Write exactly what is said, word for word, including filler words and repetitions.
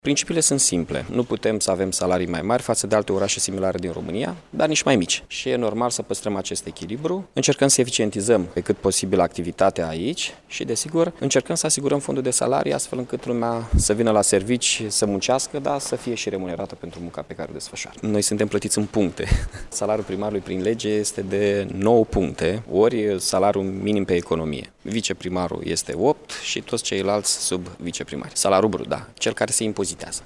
Principiile sunt simple. Nu putem să avem salarii mai mari față de alte orașe similare din România, dar nici mai mici. Și e normal să păstrăm acest echilibru. Încercăm să eficientizăm pe cât posibil activitatea aici și, desigur, încercăm să asigurăm fondul de salarii astfel încât lumea să vină la servici, să muncească, dar să fie și remunerată pentru munca pe care o desfășoară. Noi suntem plătiți în puncte. Salariul primarului prin lege este de nouă puncte, ori salariul minim pe economie. Viceprimarul este opt și toți ceilalți sub viceprimari. Salariul brut, da, cel care se impozitează.